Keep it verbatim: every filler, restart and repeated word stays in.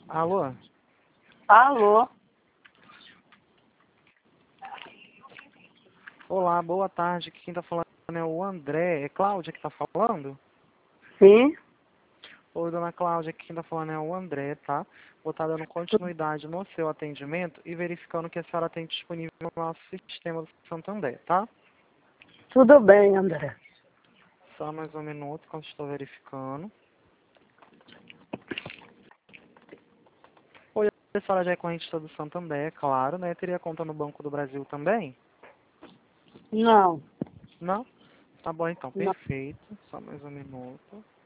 Alô? Alô? Olá, boa tarde. Quem tá falando é o André. É Cláudia que tá falando? Sim? Oi, dona Cláudia. Quem tá falando é o André, tá? Vou estar dando continuidade no seu atendimento e verificando que a senhora tem disponível no nosso sistema do Santander, tá? Tudo bem, André. Só mais um minuto que eu estou verificando. Oi, a senhora já é correntista do Santander, claro, né? Teria conta no Banco do Brasil também? Não, Não? Tá bom então, não. perfeito. Só mais um minuto.